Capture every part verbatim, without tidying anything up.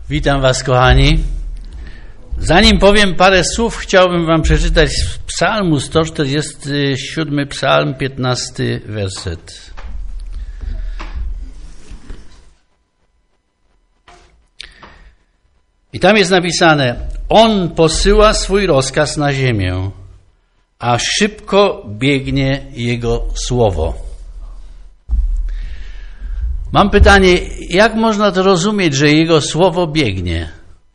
Witam Was, kochani. Zanim powiem parę słów, chciałbym Wam przeczytać z Psalmu sto czterdziesty siódmy, Psalm piętnasty werset. I tam jest napisane: On posyła swój rozkaz na ziemię, a szybko biegnie Jego słowo. Mam pytanie, jak można to rozumieć, że Jego słowo biegnie?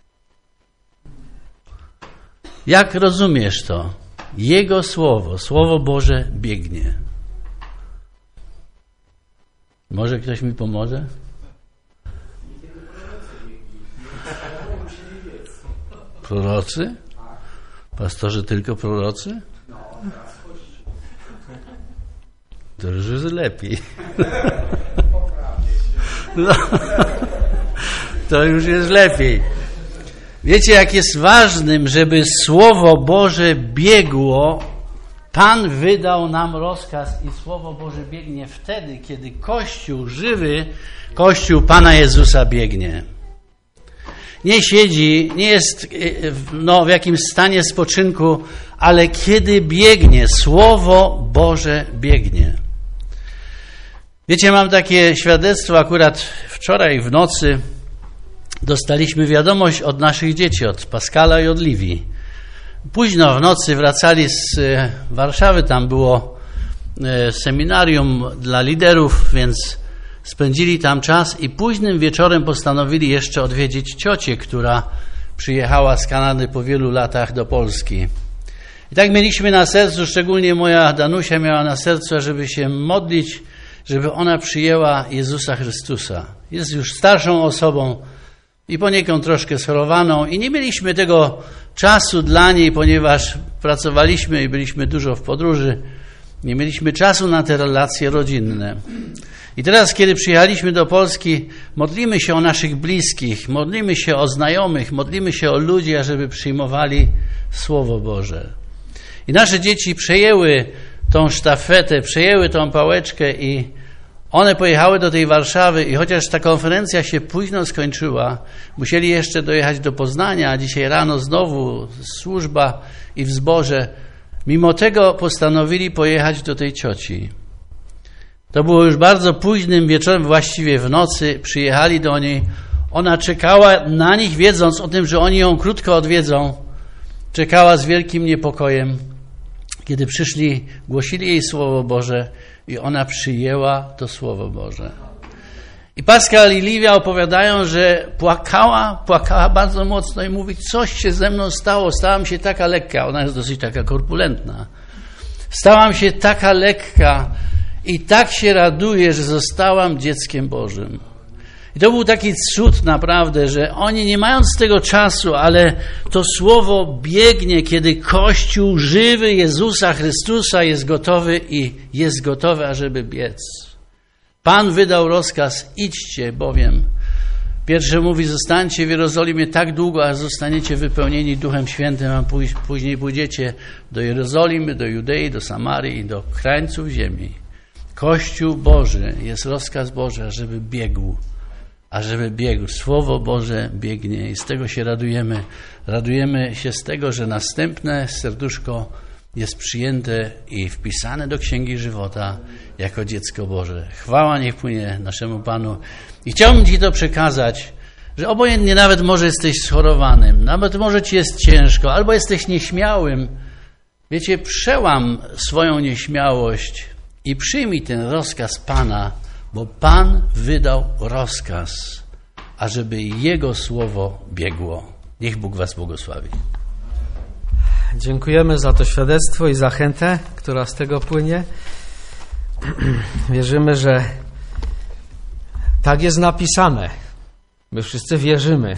Jak rozumiesz to? Jego słowo, Słowo Boże biegnie. Może ktoś mi pomoże? Prorocy? Pastorzy tylko prorocy? To już jest lepiej. No, to już jest lepiej. Wiecie, jak jest ważnym, żeby Słowo Boże biegło. Pan wydał nam rozkaz i Słowo Boże biegnie wtedy, kiedy Kościół żywy, Kościół Pana Jezusa biegnie. Nie siedzi, nie jest no, w jakimś stanie spoczynku, ale kiedy biegnie, Słowo Boże biegnie. Wiecie, mam takie świadectwo, akurat wczoraj w nocy dostaliśmy wiadomość od naszych dzieci, od Pascala i od Liwii. Późno w nocy wracali z Warszawy, tam było seminarium dla liderów, więc spędzili tam czas i późnym wieczorem postanowili jeszcze odwiedzić ciocię, która przyjechała z Kanady po wielu latach do Polski. I tak mieliśmy na sercu, szczególnie moja Danusia miała na sercu, żeby się modlić, żeby ona przyjęła Jezusa Chrystusa. Jest już starszą osobą i poniekąd troszkę schorowaną i nie mieliśmy tego czasu dla niej, ponieważ pracowaliśmy i byliśmy dużo w podróży. Nie mieliśmy czasu na te relacje rodzinne. I teraz, kiedy przyjechaliśmy do Polski, modlimy się o naszych bliskich, modlimy się o znajomych, modlimy się o ludzi, ażeby przyjmowali Słowo Boże. I nasze dzieci przejęły tą sztafetę, przejęły tą pałeczkę i one pojechały do tej Warszawy i chociaż ta konferencja się późno skończyła, musieli jeszcze dojechać do Poznania, a dzisiaj rano znowu służba i w zborze. Mimo tego postanowili pojechać do tej cioci. To było już bardzo późnym wieczorem, właściwie w nocy, przyjechali do niej. Ona czekała na nich, wiedząc o tym, że oni ją krótko odwiedzą. Czekała z wielkim niepokojem. Kiedy przyszli, głosili jej Słowo Boże i ona przyjęła to Słowo Boże. I Pascal i Liwia opowiadają, że płakała, płakała bardzo mocno i mówi, coś się ze mną stało, stałam się taka lekka. Ona jest dosyć taka korpulentna. Stałam się taka lekka i tak się raduję, że zostałam dzieckiem Bożym. I to był taki cud naprawdę, że oni nie mając tego czasu, ale to słowo biegnie, kiedy Kościół żywy Jezusa Chrystusa jest gotowy i jest gotowy, ażeby biec. Pan wydał rozkaz, idźcie bowiem. Pierwszy mówi, zostańcie w Jerozolimie tak długo, aż zostaniecie wypełnieni Duchem Świętym, a później pójdziecie do Jerozolimy, do Judei, do Samarii i do krańców ziemi. Kościół Boży, jest rozkaz Boży, ażeby biegł. Ażeby biegł. Słowo Boże biegnie i z tego się radujemy. Radujemy się z tego, że następne serduszko jest przyjęte i wpisane do Księgi Żywota jako dziecko Boże. Chwała niech płynie naszemu Panu. I chciałbym Ci to przekazać, że obojętnie nawet może jesteś schorowanym, nawet może Ci jest ciężko, albo jesteś nieśmiałym. Wiecie, przełam swoją nieśmiałość i przyjmij ten rozkaz Pana, bo Pan wydał rozkaz, ażeby Jego słowo biegło. Niech Bóg Was błogosławi. Dziękujemy za to świadectwo i zachętę, która z tego płynie. Wierzymy, że tak jest napisane. My wszyscy wierzymy.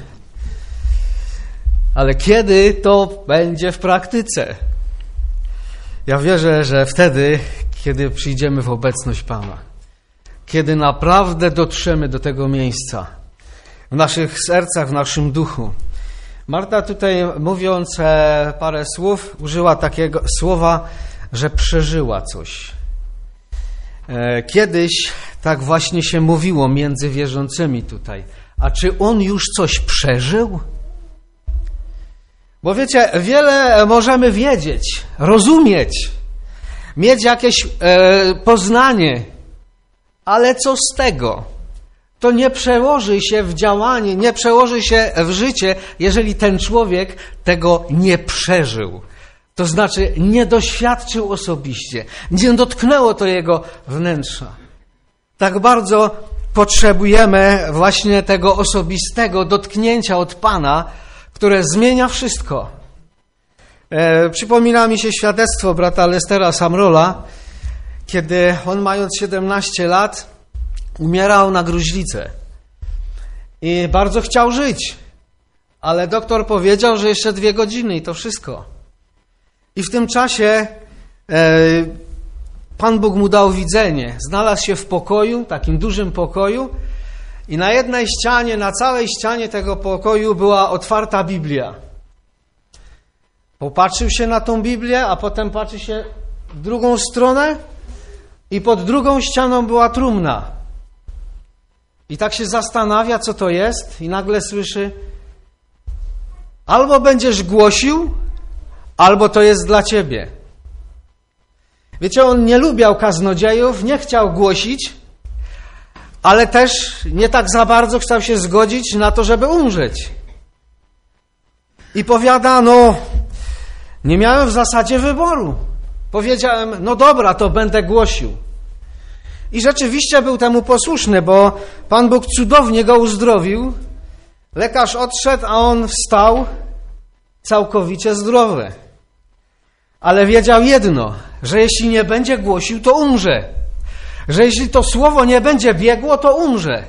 Ale kiedy to będzie w praktyce? Ja wierzę, że wtedy, kiedy przyjdziemy w obecność Pana. Kiedy naprawdę dotrzemy do tego miejsca. W naszych sercach, w naszym duchu. Marta tutaj, mówiąc parę słów, użyła takiego słowa, że przeżyła coś. Kiedyś tak właśnie się mówiło między wierzącymi tutaj. A czy on już coś przeżył? Bo wiecie, wiele możemy wiedzieć, rozumieć, mieć jakieś e, poznanie, ale co z tego? To nie przełoży się w działanie, nie przełoży się w życie, jeżeli ten człowiek tego nie przeżył. To znaczy nie doświadczył osobiście, nie dotknęło to jego wnętrza. Tak bardzo potrzebujemy właśnie tego osobistego dotknięcia od Pana, które zmienia wszystko. E, przypomina mi się świadectwo brata Lestera Samrola, kiedy on mając siedemnaście lat umierał na gruźlicę i bardzo chciał żyć, ale doktor powiedział, że jeszcze dwie godziny i to wszystko. I w tym czasie e, Pan Bóg mu dał widzenie. Znalazł się w pokoju, takim dużym pokoju i na jednej ścianie, na całej ścianie tego pokoju była otwarta Biblia. Popatrzył się na tą Biblię, a potem patrzy się w drugą stronę i pod drugą ścianą była trumna. I tak się zastanawia, co to jest i nagle słyszy: albo będziesz głosił, albo to jest dla ciebie. Wiecie, on nie lubiał kaznodziejów, nie chciał głosić, ale też nie tak za bardzo chciał się zgodzić na to, żeby umrzeć. I powiada, no, nie miałem w zasadzie wyboru. Powiedziałem, no dobra, to będę głosił. I rzeczywiście był temu posłuszny, bo Pan Bóg cudownie go uzdrowił. Lekarz odszedł, a on wstał całkowicie zdrowy. Ale wiedział jedno, że jeśli nie będzie głosił, to umrze. Że jeśli to słowo nie będzie biegło, to umrze.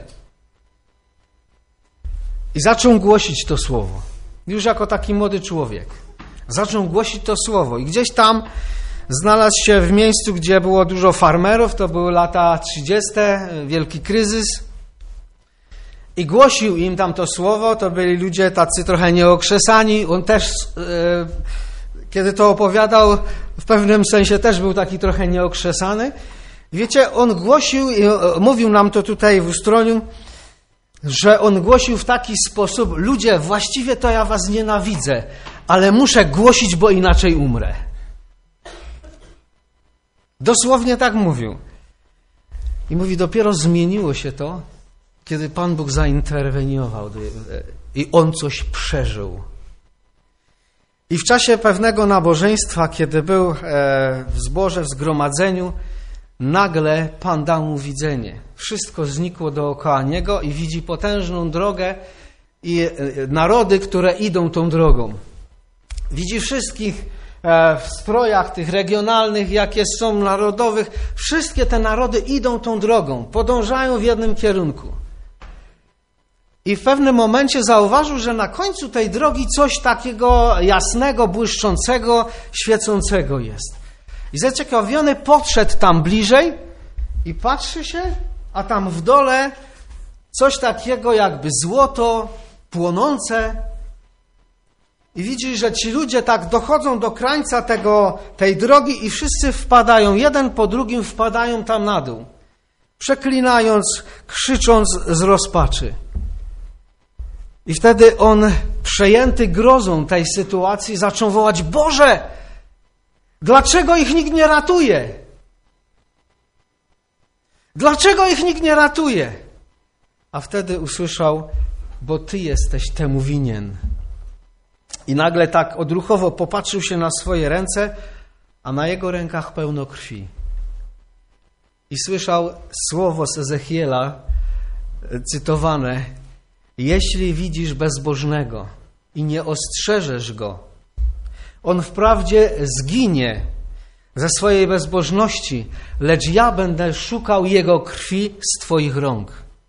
I zaczął głosić to słowo. Już jako taki młody człowiek. Zaczął głosić to słowo. I gdzieś tam znalazł się w miejscu, gdzie było dużo farmerów. To były lata trzydzieste, wielki kryzys. I głosił im tam to słowo. To byli ludzie tacy trochę nieokrzesani. On też, e, kiedy to opowiadał, w pewnym sensie też był taki trochę nieokrzesany. Wiecie, on głosił, i mówił nam to tutaj w ustroniu, że on głosił w taki sposób: ludzie, właściwie to ja was nienawidzę, ale muszę głosić, bo inaczej umrę. Dosłownie tak mówił. I mówi, dopiero zmieniło się to, kiedy Pan Bóg zainterweniował i on coś przeżył. I w czasie pewnego nabożeństwa, kiedy był w zborze, w zgromadzeniu, nagle Pan dał mu widzenie. Wszystko znikło dookoła niego i widzi potężną drogę i narody, które idą tą drogą. Widzi wszystkich w strojach tych regionalnych, jakie są, narodowych. Wszystkie te narody idą tą drogą, podążają w jednym kierunku. I w pewnym momencie zauważył, że na końcu tej drogi coś takiego jasnego, błyszczącego, świecącego jest. I zaciekawiony podszedł tam bliżej i patrzy się, a tam w dole coś takiego jakby złoto, płonące. I widzi, że ci ludzie tak dochodzą do krańca tego, tej drogi i wszyscy wpadają, jeden po drugim wpadają tam na dół, przeklinając, krzycząc z rozpaczy. I wtedy on, przejęty grozą tej sytuacji, zaczął wołać: Boże, dlaczego ich nikt nie ratuje? Dlaczego ich nikt nie ratuje? A wtedy usłyszał: bo Ty jesteś temu winien. I nagle tak odruchowo popatrzył się na swoje ręce, a na jego rękach pełno krwi. I słyszał słowo z Ezechiela cytowane: jeśli widzisz bezbożnego i nie ostrzeżesz go, on wprawdzie zginie ze swojej bezbożności, lecz ja będę szukał jego krwi z Twoich rąk.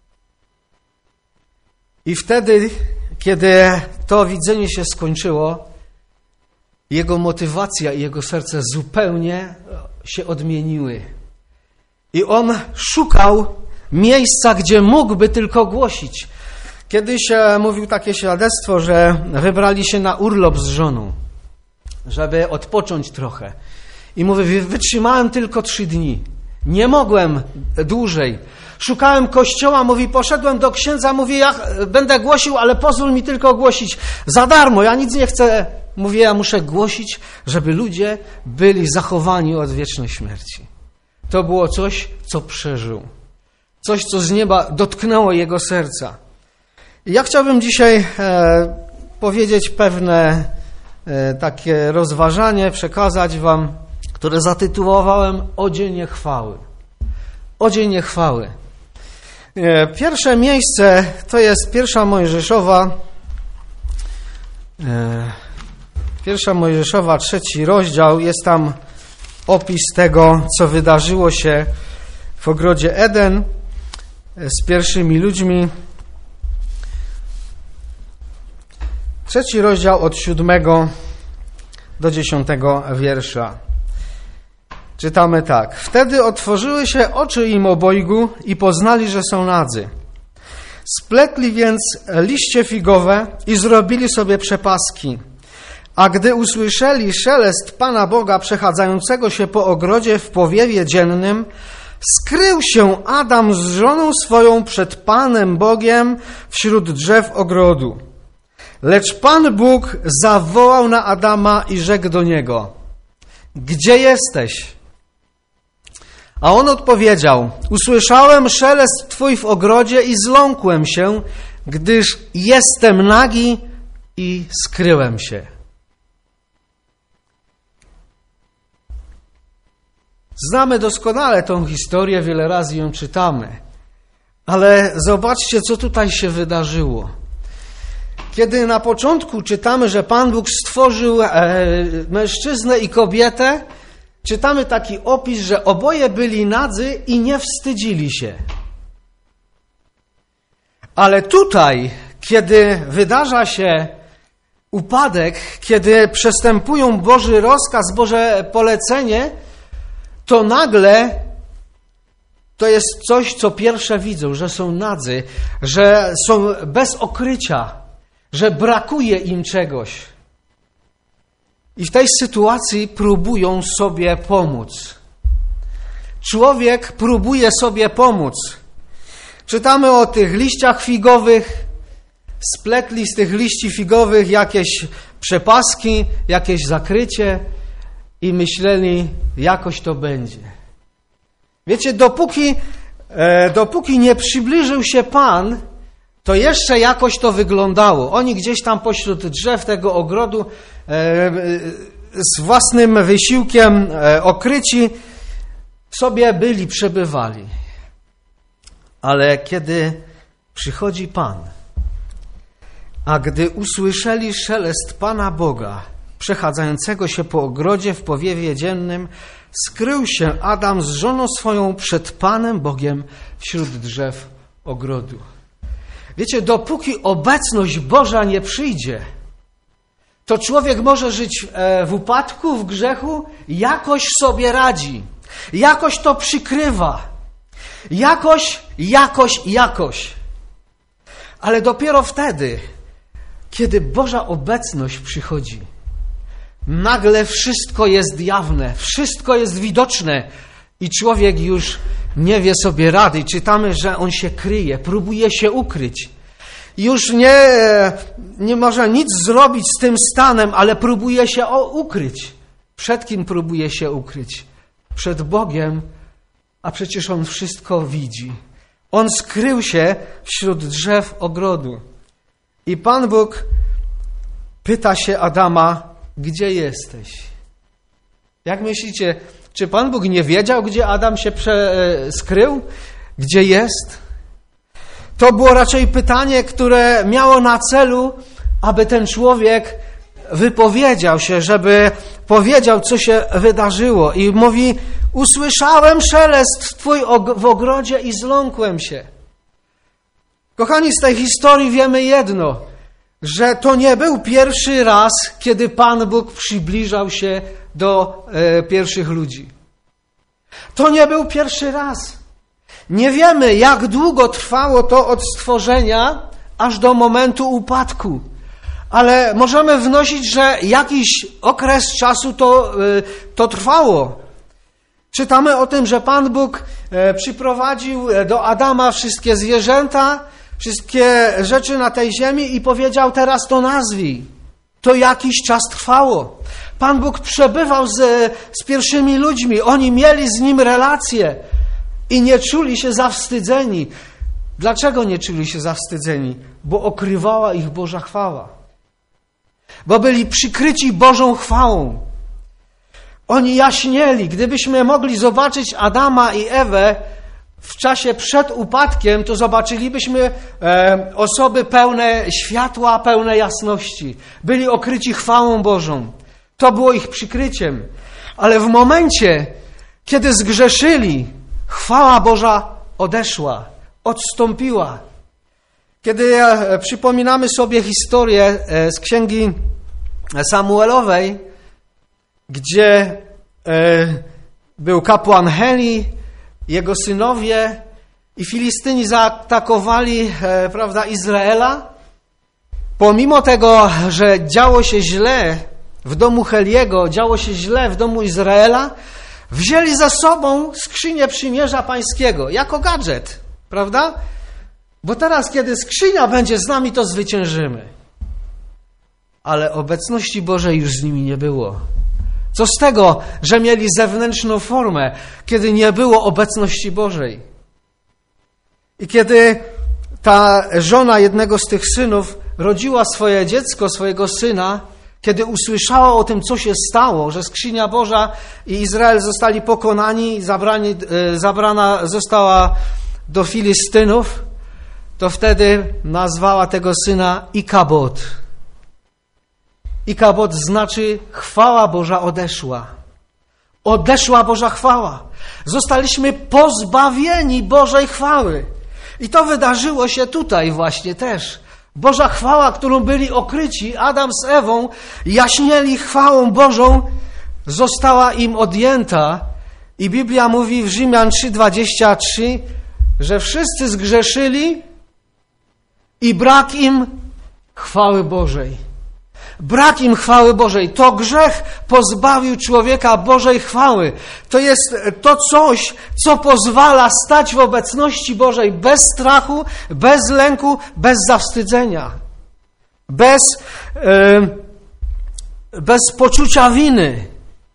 I wtedy, kiedy to widzenie się skończyło, jego motywacja i jego serce zupełnie się odmieniły. I on szukał miejsca, gdzie mógłby tylko głosić. Kiedyś mówił takie świadectwo, że wybrali się na urlop z żoną, żeby odpocząć trochę. I mówi, wytrzymałem tylko trzy dni. Nie mogłem dłużej. Szukałem kościoła, mówi, poszedłem do księdza, mówi, ja będę głosił, ale pozwól mi tylko głosić za darmo, ja nic nie chcę. Mówię, ja muszę głosić, żeby ludzie byli zachowani od wiecznej śmierci. To było coś, co przeżył. Coś, co z nieba dotknęło jego serca. I ja chciałbym dzisiaj e, powiedzieć pewne e, takie rozważanie, przekazać wam, które zatytułowałem Odzienie chwały. Odzienie chwały. E, pierwsze miejsce to jest pierwsza Mojżeszowa, e, pierwsza Mojżeszowa, trzeci rozdział. Jest tam opis tego, co wydarzyło się w ogrodzie Eden z pierwszymi ludźmi. Trzeci rozdział od siódmego do dziesiątego wiersza. Czytamy tak. Wtedy otworzyły się oczy im obojgu i poznali, że są nadzy. Spletli więc liście figowe i zrobili sobie przepaski. A gdy usłyszeli szelest Pana Boga przechadzającego się po ogrodzie w powiewie dziennym, skrył się Adam z żoną swoją przed Panem Bogiem wśród drzew ogrodu. Lecz Pan Bóg zawołał na Adama i rzekł do niego: Gdzie jesteś? A on odpowiedział: Usłyszałem szelest Twój w ogrodzie i zląkłem się, gdyż jestem nagi i skryłem się. Znamy doskonale tą historię, wiele razy ją czytamy. Ale zobaczcie, co tutaj się wydarzyło. Kiedy na początku czytamy, że Pan Bóg stworzył e, mężczyznę i kobietę, czytamy taki opis, że oboje byli nadzy i nie wstydzili się. Ale tutaj, kiedy wydarza się upadek, kiedy przestępują Boży rozkaz, Boże polecenie, to nagle to jest coś, co pierwsze widzą, że są nadzy, że są bez okrycia, że brakuje im czegoś. I w tej sytuacji próbują sobie pomóc. Człowiek próbuje sobie pomóc. Czytamy o tych liściach figowych, spletli z tych liści figowych jakieś przepaski, jakieś zakrycie i myśleli, jakoś to będzie. Wiecie, dopóki, e, dopóki nie przybliżył się Pan, to jeszcze jakoś to wyglądało. Oni gdzieś tam pośród drzew tego ogrodu e, e, z własnym wysiłkiem e, okryci sobie byli, przebywali. Ale kiedy przychodzi Pan, a gdy usłyszeli szelest Pana Boga przechadzającego się po ogrodzie w powiewie dziennym, skrył się Adam z żoną swoją przed Panem Bogiem wśród drzew ogrodu. Wiecie, dopóki obecność Boża nie przyjdzie, to człowiek może żyć w upadku, w grzechu, jakoś sobie radzi, jakoś to przykrywa, jakoś, jakoś, jakoś. Ale dopiero wtedy, kiedy Boża obecność przychodzi, nagle wszystko jest jawne, wszystko jest widoczne i człowiek już nie wie sobie rady. Czytamy, że on się kryje, próbuje się ukryć. Już nie, nie może nic zrobić z tym stanem, ale próbuje się ukryć. Przed kim próbuje się ukryć? Przed Bogiem, a przecież on wszystko widzi. On skrył się wśród drzew ogrodu. I Pan Bóg pyta się Adama: gdzie jesteś? Jak myślicie, czy Pan Bóg nie wiedział, gdzie Adam się prze- skrył? Gdzie jest? To było raczej pytanie, które miało na celu, aby ten człowiek wypowiedział się, żeby powiedział, co się wydarzyło. I mówi: usłyszałem szelest Twój w ogrodzie i zląkłem się. Kochani, z tej historii wiemy jedno, że to nie był pierwszy raz, kiedy Pan Bóg przybliżał się do e, pierwszych ludzi. To nie był pierwszy raz. Nie wiemy, jak długo trwało to od stworzenia aż do momentu upadku. Ale możemy wnosić, że jakiś okres czasu to, e, to trwało. Czytamy o tym, że Pan Bóg przyprowadził do Adama wszystkie zwierzęta, wszystkie rzeczy na tej ziemi i powiedział: teraz to nazwij. To jakiś czas trwało. Pan Bóg przebywał z, z pierwszymi ludźmi. Oni mieli z Nim relacje i nie czuli się zawstydzeni. Dlaczego nie czuli się zawstydzeni? Bo okrywała ich Boża chwała. Bo byli przykryci Bożą chwałą. Oni jaśnieli. Gdybyśmy mogli zobaczyć Adama i Ewę w czasie przed upadkiem, to zobaczylibyśmy e, osoby pełne światła, pełne jasności. Byli okryci chwałą Bożą. To było ich przykryciem. Ale w momencie, kiedy zgrzeszyli, chwała Boża odeszła, odstąpiła. Kiedy e, przypominamy sobie historię e, z księgi Samuelowej, gdzie e, był kapłan Heli, jego synowie i Filistyni zaatakowali e, prawda, Izraela. Pomimo tego, że działo się źle w domu Heliego, działo się źle w domu Izraela, wzięli ze sobą skrzynię przymierza pańskiego jako gadżet, prawda? Bo teraz, kiedy skrzynia będzie z nami, to zwyciężymy. Ale obecności Bożej już z nimi nie było. Co z tego, że mieli zewnętrzną formę, kiedy nie było obecności Bożej? I kiedy ta żona jednego z tych synów rodziła swoje dziecko, swojego syna, kiedy usłyszała o tym, co się stało, że skrzynia Boża i Izrael zostali pokonani, zabrani, zabrana została do Filistynów, to wtedy nazwała tego syna Ikabod. Ikabod znaczy chwała Boża odeszła. Odeszła Boża chwała. Zostaliśmy pozbawieni Bożej chwały. I to wydarzyło się tutaj właśnie też. Boża chwała, którą byli okryci, Adam z Ewą, jaśnieli chwałą Bożą, została im odjęta. I Biblia mówi w Rzymian trzy dwadzieścia trzy, że wszyscy zgrzeszyli i brak im chwały Bożej. Brak im chwały Bożej. To grzech pozbawił człowieka Bożej chwały. To jest to coś, co pozwala stać w obecności Bożej bez strachu, bez lęku, bez zawstydzenia. Bez, yy, bez poczucia winy.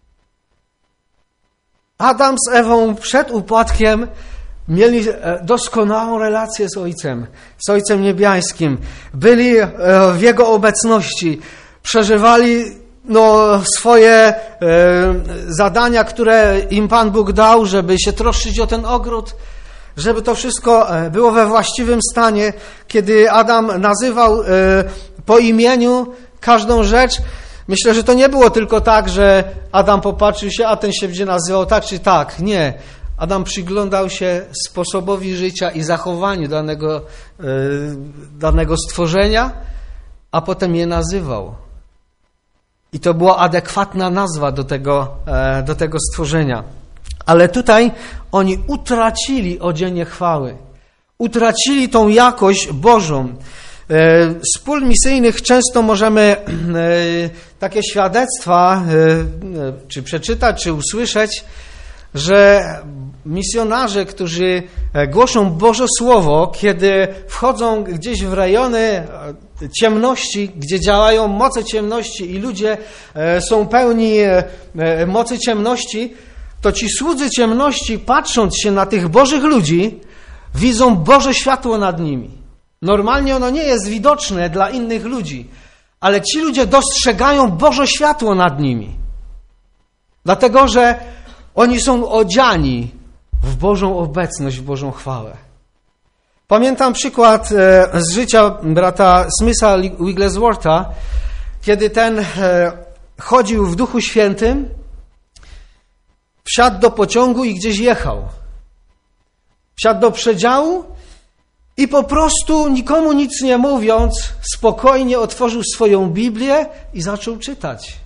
Adam z Ewą przed upadkiem mieli doskonałą relację z Ojcem, z Ojcem Niebiańskim. Byli w Jego obecności. Przeżywali no, swoje e, zadania, które im Pan Bóg dał, żeby się troszczyć o ten ogród, żeby to wszystko było we właściwym stanie. Kiedy Adam nazywał e, po imieniu każdą rzecz, myślę, że to nie było tylko tak, że Adam popatrzył się, a ten się będzie nazywał tak czy tak. Nie. Adam przyglądał się sposobowi życia i zachowaniu danego, e, danego stworzenia, a potem je nazywał. I to była adekwatna nazwa do tego, e, do tego stworzenia. Ale tutaj oni utracili odzienie chwały. Utracili tą jakość Bożą. E, z pól misyjnych często możemy e, takie świadectwa e, czy przeczytać, czy usłyszeć, że misjonarze, którzy głoszą Boże Słowo, kiedy wchodzą gdzieś w rejony ciemności, gdzie działają moce ciemności i ludzie są pełni mocy ciemności, to ci słudzy ciemności, patrząc się na tych Bożych ludzi, widzą Boże światło nad nimi. Normalnie ono nie jest widoczne dla innych ludzi, ale ci ludzie dostrzegają Boże światło nad nimi. Dlatego, że oni są odziani w Bożą obecność, w Bożą chwałę. Pamiętam przykład z życia brata Smitha Wiggleswortha, kiedy ten chodził w Duchu Świętym, wsiadł do pociągu i gdzieś jechał. Wsiadł do przedziału i po prostu nikomu nic nie mówiąc, spokojnie otworzył swoją Biblię i zaczął czytać.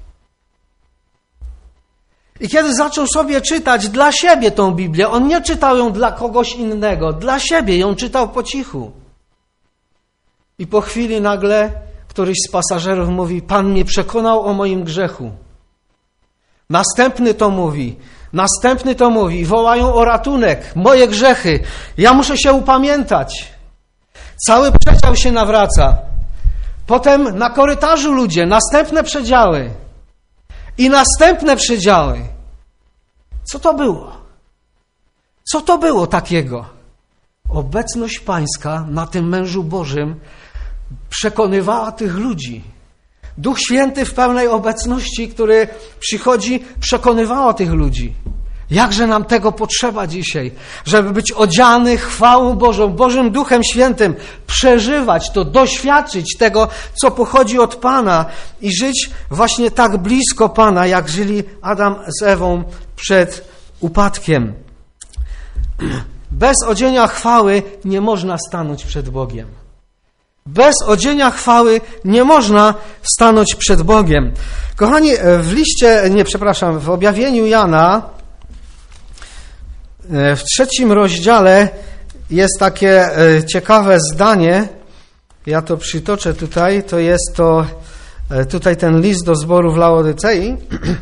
I kiedy zaczął sobie czytać dla siebie tą Biblię, on nie czytał ją dla kogoś innego, dla siebie ją czytał po cichu. I po chwili nagle któryś z pasażerów mówi: Pan mnie przekonał o moim grzechu. Następny to mówi: Następny to mówi, wołają o ratunek, moje grzechy, ja muszę się upamiętać. Cały przedział się nawraca. Potem na korytarzu ludzie, następne przedziały i następne przedziały. Co to było? Co to było takiego? Obecność Pańska na tym mężu Bożym przekonywała tych ludzi. Duch Święty w pełnej obecności, który przychodzi, przekonywała tych ludzi. Jakże nam tego potrzeba dzisiaj, żeby być odziany chwałą Bożą, Bożym Duchem Świętym, przeżywać to, doświadczyć tego, co pochodzi od Pana i żyć właśnie tak blisko Pana, jak żyli Adam z Ewą przed upadkiem. Bez odzienia chwały nie można stanąć przed Bogiem. Bez odzienia chwały nie można stanąć przed Bogiem. Kochani, w liście, nie, przepraszam, w objawieniu Jana, w trzecim rozdziale jest takie ciekawe zdanie. Ja to przytoczę tutaj. To jest to tutaj ten list do zboru w Laodycei.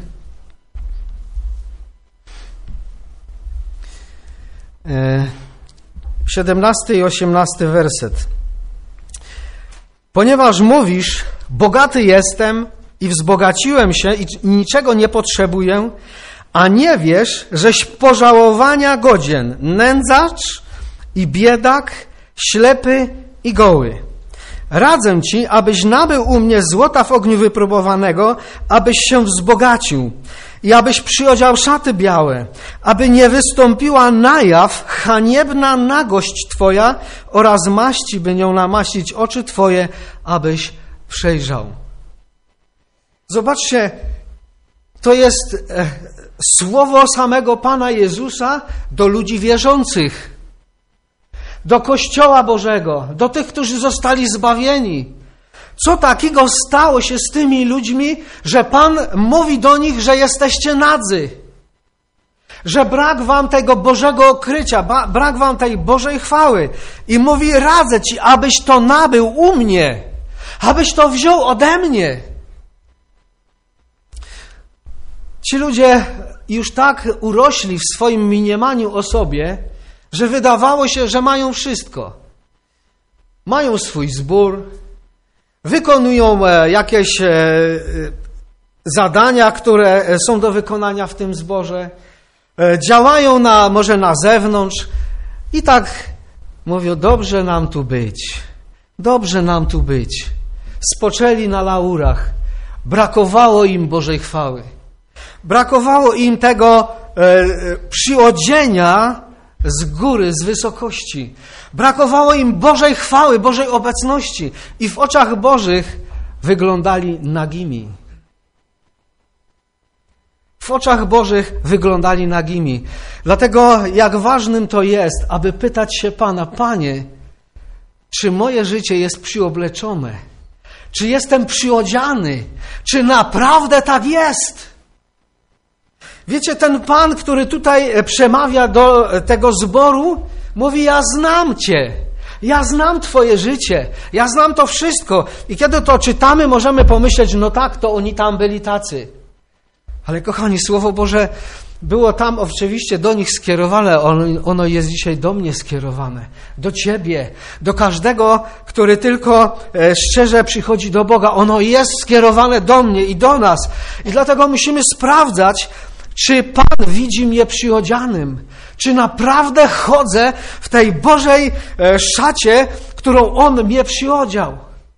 siedemnasty i osiemnasty werset. Ponieważ mówisz, bogaty jestem i wzbogaciłem się i niczego nie potrzebuję, a nie wiesz, żeś pożałowania godzien, nędzacz i biedak, ślepy i goły. Radzę ci, abyś nabył u mnie złota w ogniu wypróbowanego, abyś się wzbogacił i abyś przyodział szaty białe, aby nie wystąpiła na jaw haniebna nagość twoja oraz maści, by nią namaścić oczy twoje, abyś przejrzał. Zobaczcie, to jest e, słowo samego Pana Jezusa do ludzi wierzących, do Kościoła Bożego, do tych, którzy zostali zbawieni. Co takiego stało się z tymi ludźmi, że Pan mówi do nich, że jesteście nadzy, że brak wam tego Bożego okrycia, ba, brak wam tej Bożej chwały i mówi, radzę ci, abyś to nabył u mnie, abyś to wziął ode mnie. Ci ludzie już tak urośli w swoim mniemaniu o sobie, że wydawało się, że mają wszystko. Mają swój zbór, wykonują jakieś zadania, które są do wykonania w tym zborze, działają na, może na zewnątrz i tak mówią, dobrze nam tu być, dobrze nam tu być. Spoczęli na laurach, brakowało im Bożej chwały. Brakowało im tego e, przyodzienia z góry, z wysokości. Brakowało im Bożej chwały, Bożej obecności. I w oczach Bożych wyglądali nagimi. W oczach Bożych wyglądali nagimi. Dlatego jak ważnym to jest, aby pytać się Pana, Panie, czy moje życie jest przyobleczone? Czy jestem przyodziany? Czy naprawdę tak jest? Wiecie, ten Pan, który tutaj przemawia do tego zboru, mówi, ja znam Cię, ja znam Twoje życie, ja znam to wszystko. I kiedy to czytamy, możemy pomyśleć, no tak, to oni tam byli tacy. Ale kochani, Słowo Boże było tam oczywiście do nich skierowane, ono jest dzisiaj do mnie skierowane, do Ciebie, do każdego, który tylko szczerze przychodzi do Boga. Ono jest skierowane do mnie i do nas. I dlatego musimy sprawdzać, czy Pan widzi mnie przyodzianym? Czy naprawdę chodzę w tej Bożej szacie, którą On mnie przyodział?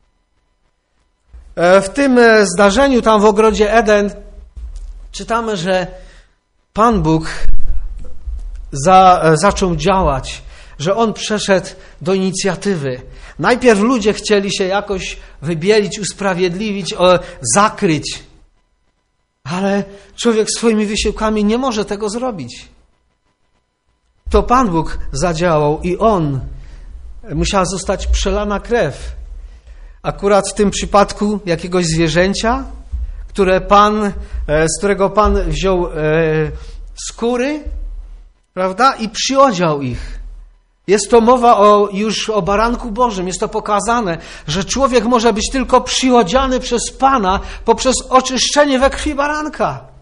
W tym zdarzeniu tam w ogrodzie Eden czytamy, że Pan Bóg za, zaczął działać, że On przeszedł do inicjatywy. Najpierw ludzie chcieli się jakoś wybielić, usprawiedliwić, o, zakryć. Ale człowiek swoimi wysiłkami nie może tego zrobić. To Pan Bóg zadziałał i On musiała zostać przelana krew. Akurat w tym przypadku jakiegoś zwierzęcia, które Pan, z którego Pan wziął skóry, prawda, i przyodział ich. Jest to mowa o, już o baranku Bożym. Jest to pokazane, że człowiek może być tylko przyodziany przez Pana poprzez oczyszczenie we krwi baranka.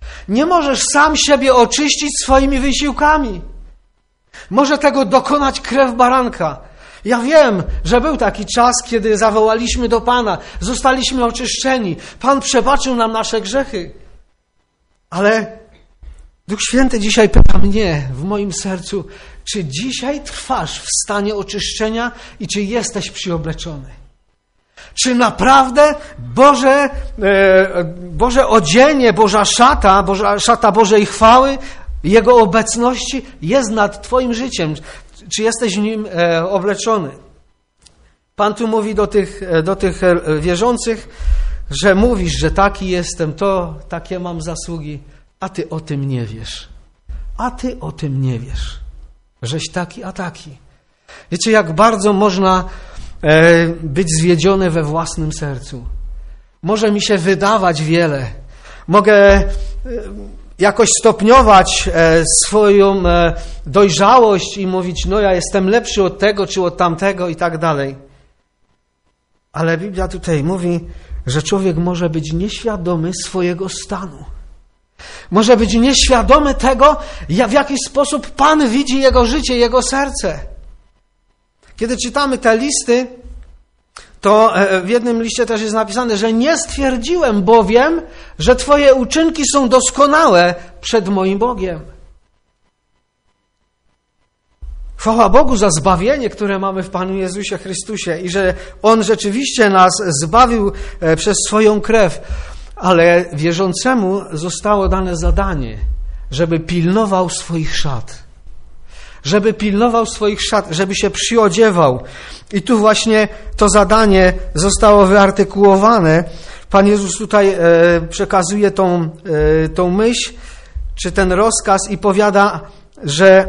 Nie możesz sam siebie oczyścić swoimi wysiłkami. Może tego dokonać krew baranka. Ja wiem, że był taki czas, kiedy zawołaliśmy do Pana, zostaliśmy oczyszczeni. Pan przebaczył nam nasze grzechy. Ale Duch Święty dzisiaj pyta mnie w moim sercu, czy dzisiaj trwasz w stanie oczyszczenia i czy jesteś przyobleczony? Czy naprawdę Boże, e, Boże odzienie, Boża szata, Boża, szata Bożej chwały, Jego obecności jest nad Twoim życiem? Czy jesteś w nim e, obleczony? Pan tu mówi do tych, do tych wierzących, że mówisz, że taki jestem, to takie mam zasługi, a Ty o tym nie wiesz. A Ty o tym nie wiesz. Żeś taki, a taki. Wiecie, jak bardzo można e, być zwiedziony we własnym sercu. Może mi się wydawać wiele. Mogę e, jakoś stopniować e, swoją e, dojrzałość i mówić, no ja jestem lepszy od tego, czy od tamtego i tak dalej. Ale Biblia tutaj mówi, że człowiek może być nieświadomy swojego stanu. Może być nieświadomy tego, w jaki sposób Pan widzi jego życie, jego serce. Kiedy czytamy te listy, to w jednym liście też jest napisane, że nie stwierdziłem bowiem, że Twoje uczynki są doskonałe przed moim Bogiem. Chwała Bogu za zbawienie, które mamy w Panu Jezusie Chrystusie i że On rzeczywiście nas zbawił przez swoją krew. Ale wierzącemu zostało dane zadanie, żeby pilnował swoich szat. Żeby pilnował swoich szat, żeby się przyodziewał. I tu właśnie to zadanie zostało wyartykułowane. Pan Jezus tutaj e, przekazuje tą, e, tą myśl, czy ten rozkaz i powiada, że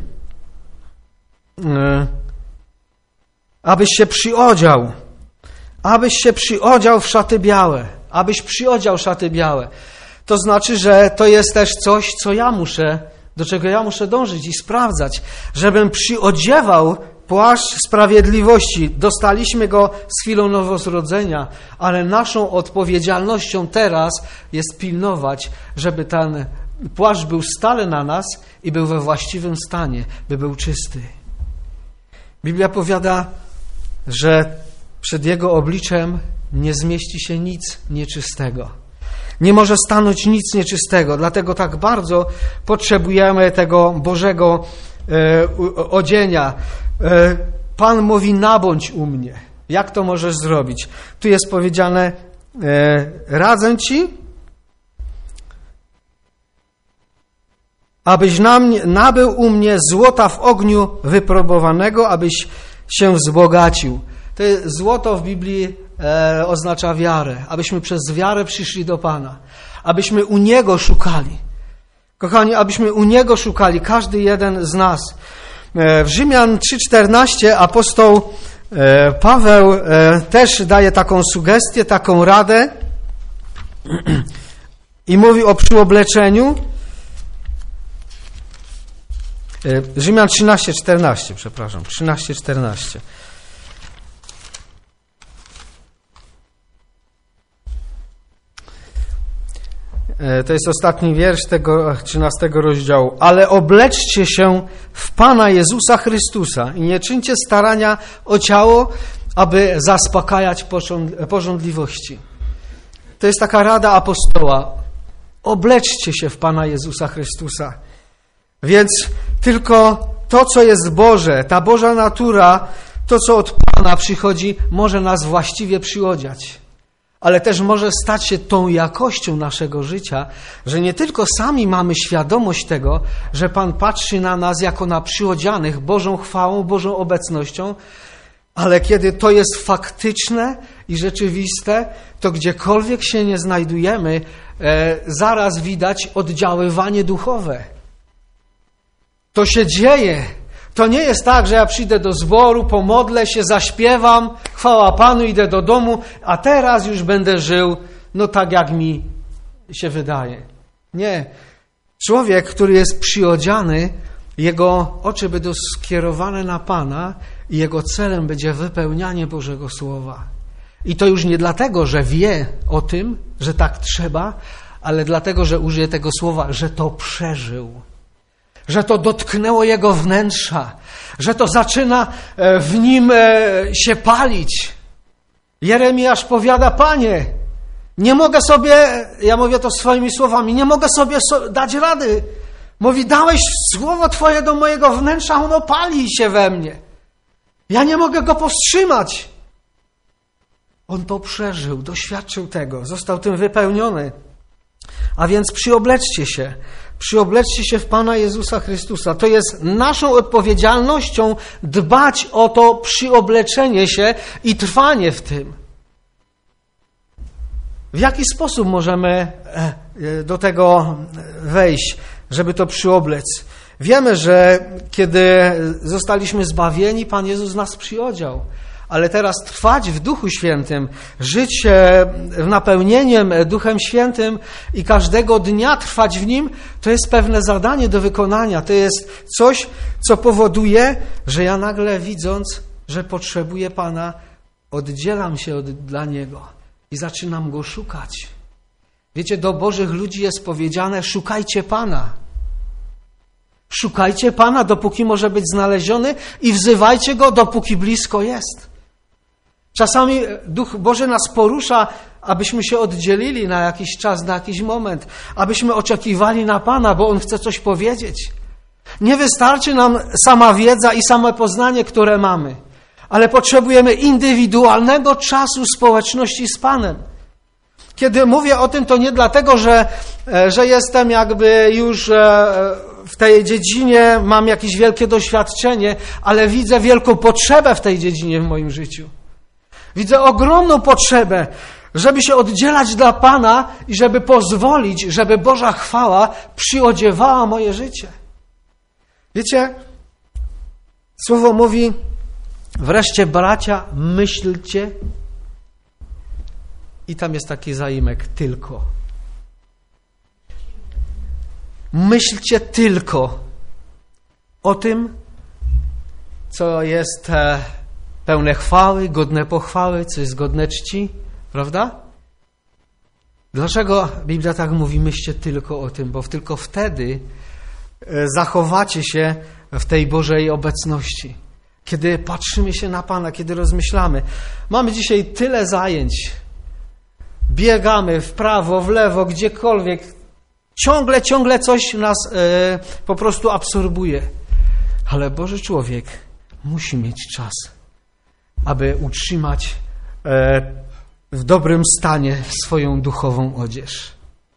e, abyś się przyodział, abyś się przyodział w szaty białe. Abyś przyodział szaty białe. To znaczy, że to jest też coś, co ja muszę, do czego ja muszę dążyć i sprawdzać. Żebym przyodziewał płaszcz sprawiedliwości. Dostaliśmy go z chwilą nowozrodzenia, ale naszą odpowiedzialnością teraz jest pilnować, żeby ten płaszcz był stale na nas i był we właściwym stanie, by był czysty. Biblia powiada, że przed Jego obliczem nie zmieści się nic nieczystego. Nie może stanąć nic nieczystego. Dlatego tak bardzo potrzebujemy tego Bożego e, odzienia. E, Pan mówi, nabądź u mnie. Jak to możesz zrobić? Tu jest powiedziane, e, radzę Ci, abyś na mnie, nabył u mnie złota w ogniu wyprobowanego, abyś się wzbogacił. To jest, złoto w Biblii e, oznacza wiarę. Abyśmy przez wiarę przyszli do Pana. Abyśmy u Niego szukali. Kochani, abyśmy u Niego szukali, każdy jeden z nas. E, w Rzymian trzy czternaście apostoł e, Paweł e, też daje taką sugestię, taką radę i mówi o przyobleczeniu. E, Rzymian trzynaście czternaście, przepraszam, trzynaście czternaście. To jest ostatni wiersz tego trzynastego rozdziału. Ale obleczcie się w Pana Jezusa Chrystusa i nie czyńcie starania o ciało, aby zaspokajać pożądliwości. To jest taka rada apostoła. Obleczcie się w Pana Jezusa Chrystusa. Więc tylko to, co jest Boże, ta Boża natura, to, co od Pana przychodzi, może nas właściwie przyodziać. Ale też może stać się tą jakością naszego życia, że nie tylko sami mamy świadomość tego, że Pan patrzy na nas jako na przyodzianych Bożą chwałą, Bożą obecnością, ale kiedy to jest faktyczne i rzeczywiste, to gdziekolwiek się nie znajdujemy, e, zaraz widać oddziaływanie duchowe. To się dzieje. To nie jest tak, że ja przyjdę do zboru, pomodlę się, zaśpiewam, chwała Panu, idę do domu, a teraz już będę żył, no tak jak mi się wydaje. Nie. Człowiek, który jest przyodziany, jego oczy będą skierowane na Pana i jego celem będzie wypełnianie Bożego Słowa. I to już nie dlatego, że wie o tym, że tak trzeba, ale dlatego, że użyję tego słowa, że to przeżył. Że to dotknęło jego wnętrza. Że to zaczyna w nim się palić. Jeremiasz powiada, Panie, nie mogę sobie, ja mówię to swoimi słowami, nie mogę sobie so, dać rady. Mówi, dałeś słowo Twoje do mojego wnętrza, ono pali się we mnie. Ja nie mogę go powstrzymać. On to przeżył, doświadczył tego, został tym wypełniony. A więc przyobleczcie się. Przyobleczcie się w Pana Jezusa Chrystusa. To jest naszą odpowiedzialnością dbać o to przyobleczenie się i trwanie w tym. W jaki sposób możemy do tego wejść, żeby to przyoblec? Wiemy, że kiedy zostaliśmy zbawieni, Pan Jezus nas przyodział. Ale teraz trwać w Duchu Świętym, żyć w napełnieniem Duchem Świętym i każdego dnia trwać w Nim, to jest pewne zadanie do wykonania. To jest coś, co powoduje, że ja nagle widząc, że potrzebuję Pana, oddzielam się od, dla Niego i zaczynam Go szukać. Wiecie, do Bożych ludzi jest powiedziane, szukajcie Pana. Szukajcie Pana, dopóki może być znaleziony i wzywajcie Go, dopóki blisko jest. Czasami Duch Boży nas porusza, abyśmy się oddzielili na jakiś czas, na jakiś moment, abyśmy oczekiwali na Pana, bo On chce coś powiedzieć. Nie wystarczy nam sama wiedza i same poznanie, które mamy, ale potrzebujemy indywidualnego czasu społeczności z Panem. Kiedy mówię o tym, to nie dlatego, że, że jestem jakby już w tej dziedzinie, mam jakieś wielkie doświadczenie, ale widzę wielką potrzebę w tej dziedzinie w moim życiu. Widzę ogromną potrzebę, żeby się oddzielać dla Pana i żeby pozwolić, żeby Boża chwała przyodziewała moje życie. Wiecie, Słowo mówi, wreszcie bracia, myślcie, i tam jest taki zaimek, tylko. Myślcie tylko o tym, co jest pełne chwały, godne pochwały, co jest godne czci, prawda? Dlaczego Biblia tak mówi, myślcie tylko o tym? Bo tylko wtedy zachowacie się w tej Bożej obecności. Kiedy patrzymy się na Pana, kiedy rozmyślamy. Mamy dzisiaj tyle zajęć. Biegamy w prawo, w lewo, gdziekolwiek. Ciągle, ciągle coś nas e, po prostu absorbuje. Ale Boży człowiek musi mieć czas, aby utrzymać e, w dobrym stanie swoją duchową odzież.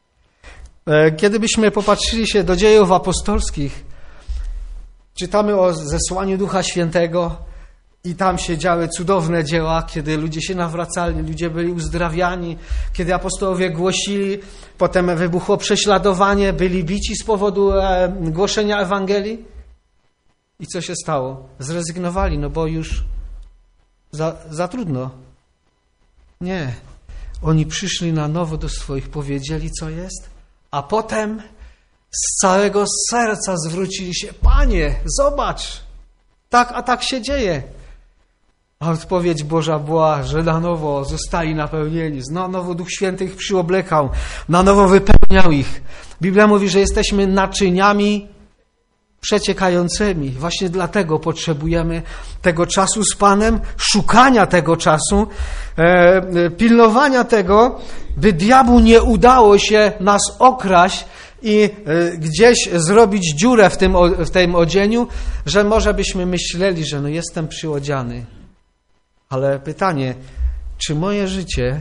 E, kiedy byśmy popatrzyli się do dziejów apostolskich, czytamy o zesłaniu Ducha Świętego i tam się działy cudowne dzieła, kiedy ludzie się nawracali, ludzie byli uzdrawiani, kiedy apostołowie głosili, potem wybuchło prześladowanie, byli bici z powodu e, głoszenia Ewangelii. I co się stało? Zrezygnowali, no bo już za, za trudno. Nie. Oni przyszli na nowo do swoich, powiedzieli, co jest, a potem z całego serca zwrócili się, Panie, zobacz, tak, a tak się dzieje. A odpowiedź Boża była, że na nowo zostali napełnieni, na nowo Duch Święty ich przyoblekał, na nowo wypełniał ich. Biblia mówi, że jesteśmy naczyniami przeciekającymi. Właśnie dlatego potrzebujemy tego czasu z Panem, szukania tego czasu, e, pilnowania tego, by diabłu nie udało się nas okraść i e, gdzieś zrobić dziurę w tym, w tym odzieniu, że może byśmy myśleli, że no jestem przyodziany. Ale pytanie, czy moje życie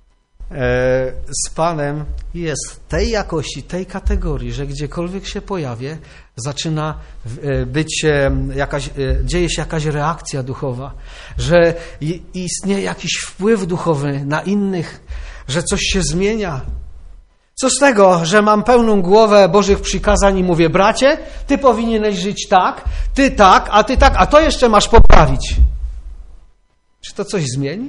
e, z Panem jest tej jakości, tej kategorii, że gdziekolwiek się pojawię, zaczyna być jakaś, dzieje się jakaś reakcja duchowa, że istnieje jakiś wpływ duchowy na innych, że coś się zmienia. Co z tego, że mam pełną głowę Bożych przykazań i mówię, bracie, ty powinieneś żyć tak, ty tak, a ty tak, a to jeszcze masz poprawić. Czy to coś zmieni?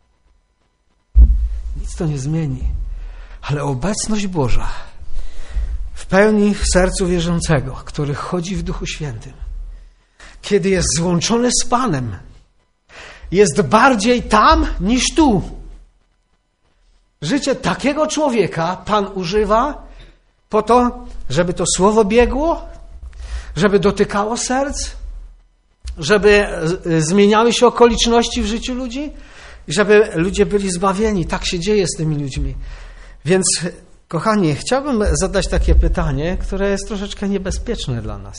Nic to nie zmieni. Ale obecność Boża w pełni w sercu wierzącego, który chodzi w Duchu Świętym, kiedy jest złączony z Panem, jest bardziej tam niż tu. życie takiego człowieka Pan używa po to, żeby to słowo biegło, żeby dotykało serc, żeby zmieniały się okoliczności w życiu ludzi i żeby ludzie byli zbawieni. Tak się dzieje z tymi ludźmi. Więc, kochani, chciałbym zadać takie pytanie, które jest troszeczkę niebezpieczne dla nas.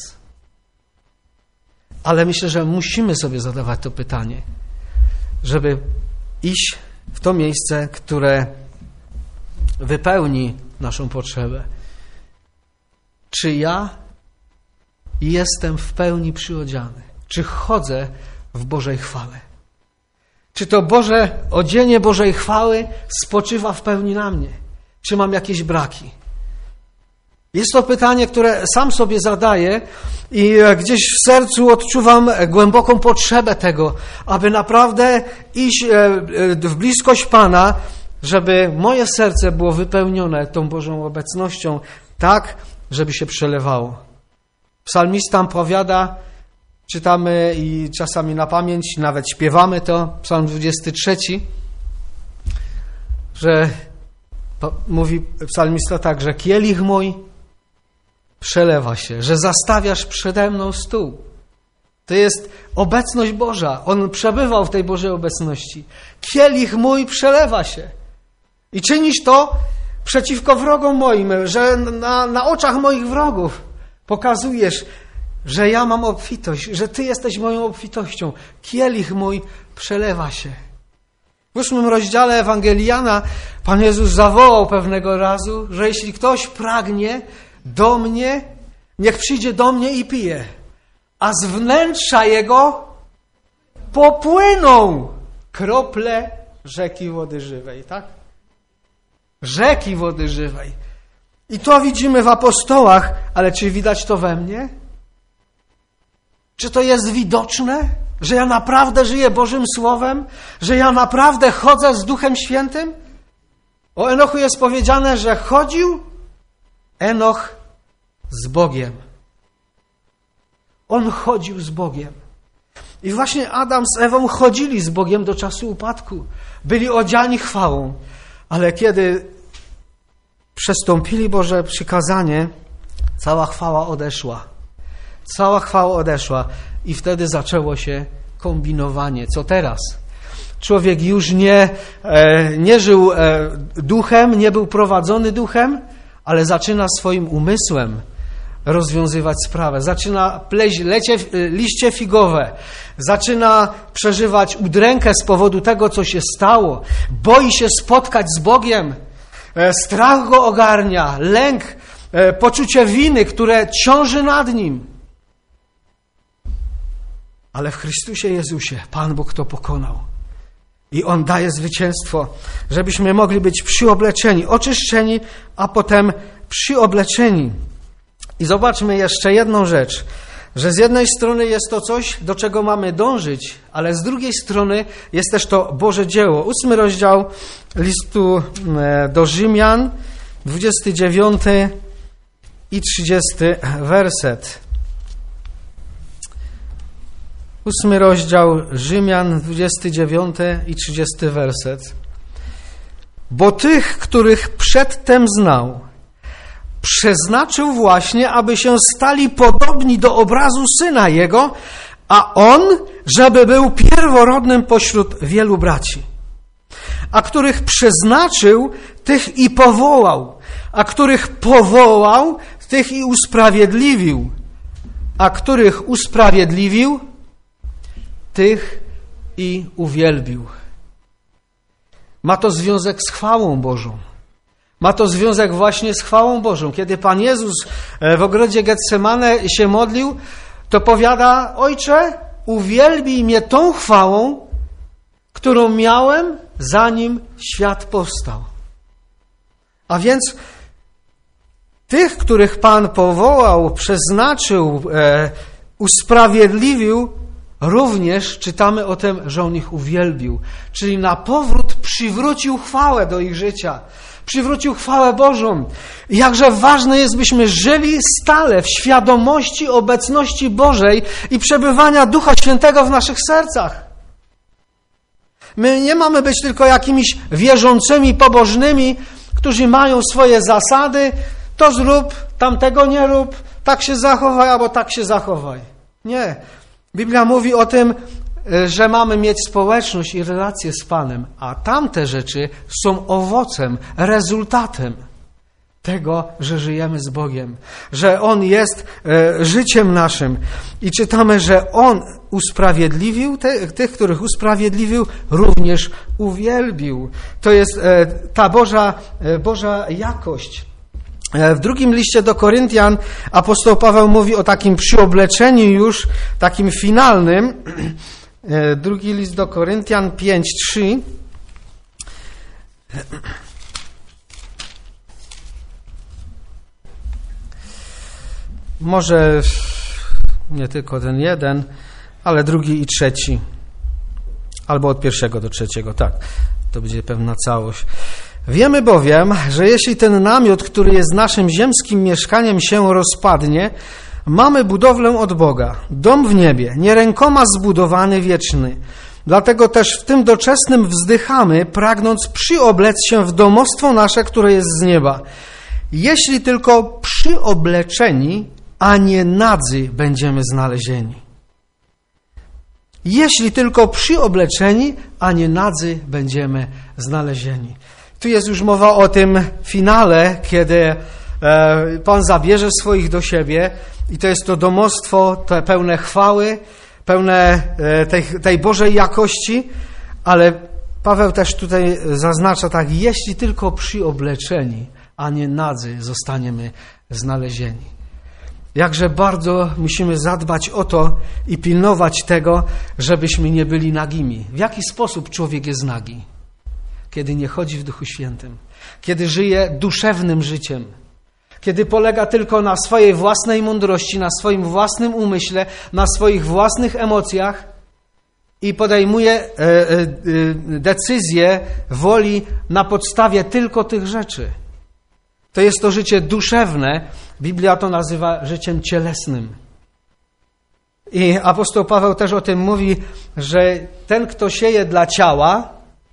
Ale myślę, że musimy sobie zadawać to pytanie, żeby iść w to miejsce, które wypełni naszą potrzebę. Czy ja jestem w pełni przyodziany? Czy chodzę w Bożej chwale? Czy to Boże odzienie Bożej chwały spoczywa w pełni na mnie? Czy mam jakieś braki? Jest to pytanie, które sam sobie zadaję i gdzieś w sercu odczuwam głęboką potrzebę tego, aby naprawdę iść w bliskość Pana, żeby moje serce było wypełnione tą Bożą obecnością tak, żeby się przelewało. Psalmista powiada, czytamy i czasami na pamięć, nawet śpiewamy to, Psalm dwudziesty trzeci, że mówi psalmista tak, że kielich mój przelewa się, że zastawiasz przede mną stół. To jest obecność Boża. On przebywał w tej Bożej obecności. Kielich mój przelewa się. I czynisz to przeciwko wrogom moim, że na, na oczach moich wrogów pokazujesz, że ja mam obfitość, że Ty jesteś moją obfitością. Kielich mój przelewa się. W ósmym rozdziale Ewangelii Jana Pan Jezus zawołał pewnego razu, że jeśli ktoś pragnie do mnie, niech przyjdzie do mnie i pije, a z wnętrza jego popłyną krople rzeki wody żywej, tak? Rzeki wody żywej. I to widzimy w apostołach, ale czy widać to we mnie? Czy to jest widoczne, że ja naprawdę żyję Bożym Słowem? Że ja naprawdę chodzę z Duchem Świętym? O Enochu jest powiedziane, że chodził Enoch z Bogiem. On chodził z Bogiem. I właśnie Adam z Ewą chodzili z Bogiem do czasu upadku. Byli odziani chwałą. Ale kiedy przestąpili Boże przykazanie, cała chwała odeszła. Cała chwała odeszła i wtedy zaczęło się kombinowanie. Co teraz? Człowiek już nie, e, nie żył e, duchem, nie był prowadzony duchem, ale zaczyna swoim umysłem rozwiązywać sprawę. Zaczyna pleść lecie, liście figowe. Zaczyna przeżywać udrękę z powodu tego, co się stało. Boi się spotkać z Bogiem. E, strach go ogarnia, lęk, e, poczucie winy, które ciąży nad nim. Ale w Chrystusie Jezusie Pan Bóg to pokonał. I On daje zwycięstwo, żebyśmy mogli być przyobleczeni, oczyszczeni, a potem przyobleczeni. I zobaczmy jeszcze jedną rzecz, że z jednej strony jest to coś, do czego mamy dążyć, ale z drugiej strony jest też to Boże dzieło. Ósmy rozdział listu do Rzymian, dwudziesty dziewiąty i trzydziesty werset. Ósmy rozdział Rzymian, dwudziesty dziewiąty i trzydziesty werset. Bo tych, których przedtem znał, przeznaczył właśnie, aby się stali podobni do obrazu Syna Jego, a On, żeby był pierworodnym pośród wielu braci. A których przeznaczył, tych i powołał, a których powołał, tych i usprawiedliwił, a których usprawiedliwił, tych i uwielbił. Ma to związek z chwałą Bożą. Ma to związek właśnie z chwałą Bożą. Kiedy Pan Jezus w ogrodzie Getsemane się modlił, to powiada: Ojcze, uwielbij mnie tą chwałą, którą miałem, zanim świat powstał. A więc tych, których Pan powołał, przeznaczył, e, usprawiedliwił, również czytamy o tym, że On ich uwielbił. Czyli na powrót przywrócił chwałę do ich życia. Przywrócił chwałę Bożą. I jakże ważne jest, byśmy żyli stale w świadomości obecności Bożej i przebywania Ducha Świętego w naszych sercach. My nie mamy być tylko jakimiś wierzącymi, pobożnymi, którzy mają swoje zasady. To zrób, tamtego nie rób, tak się zachowaj, albo tak się zachowaj. Nie. Biblia mówi o tym, że mamy mieć społeczność i relacje z Panem, a tamte rzeczy są owocem, rezultatem tego, że żyjemy z Bogiem, że On jest e, życiem naszym. I czytamy, że On usprawiedliwił te, tych, których usprawiedliwił, również uwielbił. To jest e, ta Boża, e, Boża jakość. W drugim liście do Koryntian apostoł Paweł mówi o takim przyobleczeniu już, takim finalnym. Drugi list do Koryntian pięć, trzy. Może nie tylko ten jeden, ale drugi i trzeci. Albo od pierwszego do trzeciego, tak. To będzie pewna całość. Wiemy bowiem, że jeśli ten namiot, który jest naszym ziemskim mieszkaniem, się rozpadnie, mamy budowlę od Boga, dom w niebie, nie rękoma zbudowany, wieczny. Dlatego też w tym doczesnym wzdychamy, pragnąc przyoblec się w domostwo nasze, które jest z nieba. Jeśli tylko przyobleczeni, a nie nadzy będziemy znalezieni. Jeśli tylko przyobleczeni, a nie nadzy będziemy znalezieni. Tu jest już mowa o tym finale, kiedy Pan zabierze swoich do siebie i to jest to domostwo te pełne chwały, pełne tej, tej Bożej jakości, ale Paweł też tutaj zaznacza tak, jeśli tylko przyobleczeni, a nie nadzy zostaniemy znalezieni. Jakże bardzo musimy zadbać o to i pilnować tego, żebyśmy nie byli nagimi. W jaki sposób człowiek jest nagi? Kiedy nie chodzi w Duchu Świętym, kiedy żyje duszewnym życiem, kiedy polega tylko na swojej własnej mądrości, na swoim własnym umyśle, na swoich własnych emocjach i podejmuje e, e, decyzje woli na podstawie tylko tych rzeczy. To jest to życie duszewne. Biblia to nazywa życiem cielesnym. I apostoł Paweł też o tym mówi, że ten, kto sieje dla ciała,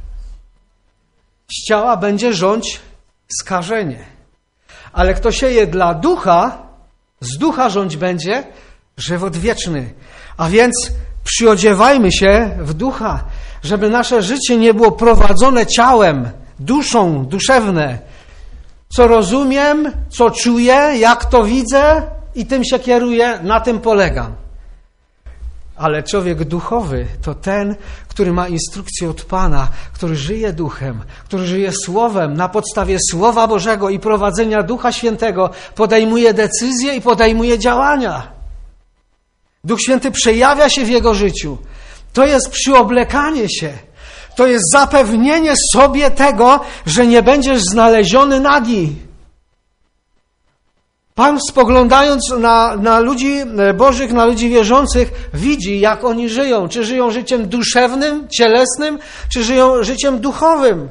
z ciała będzie rządź skażenie. Ale kto sieje dla ducha, z ducha rządź będzie żywot wieczny. A więc przyodziewajmy się w ducha, żeby nasze życie nie było prowadzone ciałem, duszą, duszewne. Co rozumiem, co czuję, jak to widzę i tym się kieruję, na tym polegam. Ale człowiek duchowy to ten, który ma instrukcję od Pana, który żyje duchem, który żyje słowem, na podstawie Słowa Bożego i prowadzenia Ducha Świętego podejmuje decyzje i podejmuje działania. Duch Święty przejawia się w jego życiu. To jest przyoblekanie się. To jest zapewnienie sobie tego, że nie będziesz znaleziony nagi. Pan, spoglądając na, na ludzi bożych, na ludzi wierzących, widzi, jak oni żyją. Czy żyją życiem duszewnym, cielesnym, czy żyją życiem duchowym.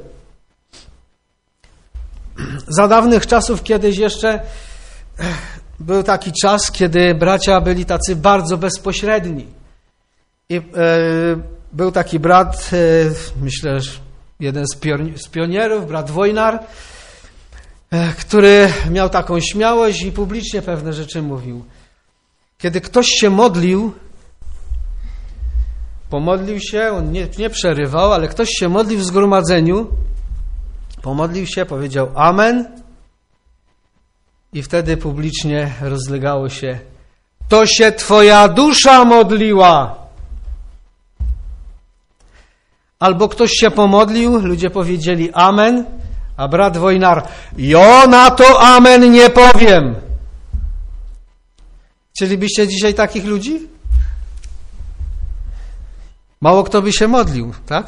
Za dawnych czasów kiedyś jeszcze był taki czas, kiedy bracia byli tacy bardzo bezpośredni. I e, był taki brat, e, myślę, że jeden z, pion- z pionierów, brat Wojnar, który miał taką śmiałość i publicznie pewne rzeczy mówił. Kiedy ktoś się modlił, pomodlił się, on nie, nie przerywał, ale ktoś się modlił w zgromadzeniu, pomodlił się, powiedział amen i wtedy publicznie rozlegało się: to się twoja dusza modliła. Albo ktoś się pomodlił, ludzie powiedzieli amen, a brat Wojnar: ja na to amen nie powiem. Chcielibyście dzisiaj takich ludzi? Mało kto by się modlił, tak?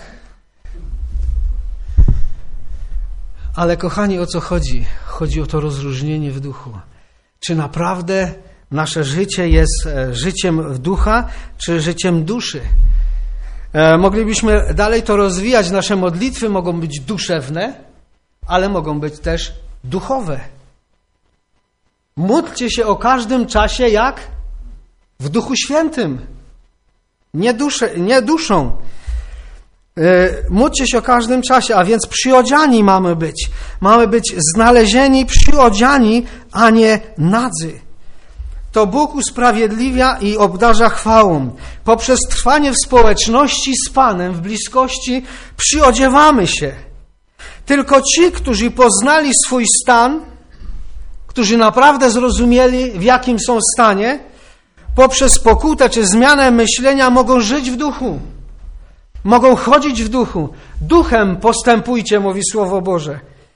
Ale kochani, o co chodzi? Chodzi o to rozróżnienie w duchu. Czy naprawdę nasze życie jest życiem w ducha, czy życiem duszy? E, moglibyśmy dalej to rozwijać. Nasze modlitwy mogą być duszewne, ale mogą być też duchowe. Módlcie się o każdym czasie jak? W Duchu Świętym. Nie, dusze, nie duszą. Módlcie się o każdym czasie, a więc przyodziani mamy być. Mamy być znalezieni, przyodziani, a nie nadzy. To Bóg usprawiedliwia i obdarza chwałą. Poprzez trwanie w społeczności z Panem, w bliskości, przyodziewamy się. Tylko ci, którzy poznali swój stan, którzy naprawdę zrozumieli, w jakim są stanie, poprzez pokutę czy zmianę myślenia mogą żyć w duchu. Mogą chodzić w duchu. Duchem postępujcie, mówi Słowo Boże.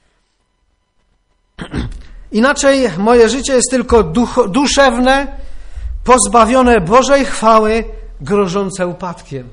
Inaczej moje życie jest tylko duch, duszewne, pozbawione Bożej chwały, grożące upadkiem.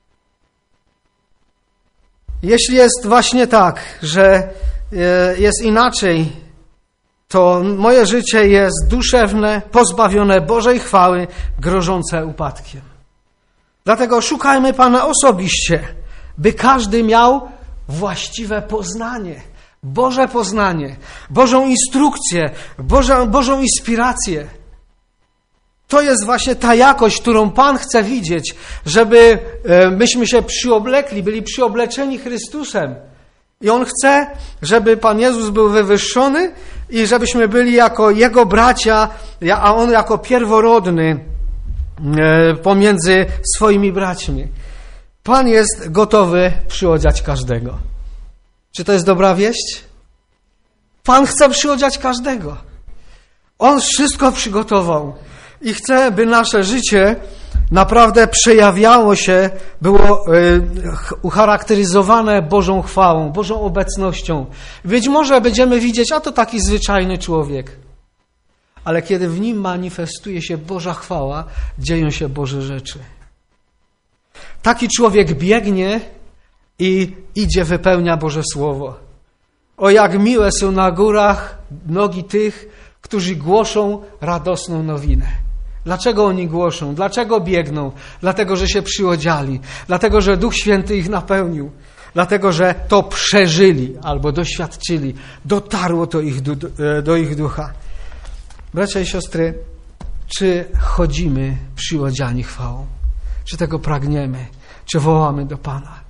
Jeśli jest właśnie tak, że jest inaczej, to moje życie jest duszewne, pozbawione Bożej chwały, grożące upadkiem. Dlatego szukajmy Pana osobiście, by każdy miał właściwe poznanie, Boże poznanie, Bożą instrukcję, Bożą, Bożą inspirację. To jest właśnie ta jakość, którą Pan chce widzieć, żeby myśmy się przyoblekli, byli przyobleczeni Chrystusem. I On chce, żeby Pan Jezus był wywyższony i żebyśmy byli jako Jego bracia, a On jako pierworodny pomiędzy swoimi braćmi. Pan jest gotowy przyodziać każdego. Czy to jest dobra wieść? Pan chce przyodziać każdego. On wszystko przygotował i chce, by nasze życie naprawdę przejawiało się, było ucharakteryzowane Bożą chwałą, Bożą obecnością. Być może będziemy widzieć, a to taki zwyczajny człowiek. Ale kiedy w nim manifestuje się Boża chwała, dzieją się Boże rzeczy. Taki człowiek biegnie i idzie, wypełnia Boże Słowo. O, jak miłe są na górach nogi tych, którzy głoszą radosną nowinę. Dlaczego oni głoszą? Dlaczego biegną? Dlatego, że się przyodziali. Dlatego, że Duch Święty ich napełnił. Dlatego, że to przeżyli albo doświadczyli. Dotarło to ich do, do ich ducha. Bracia i siostry, czy chodzimy przyodziani chwałą? Czy tego pragniemy? Czy wołamy do Pana?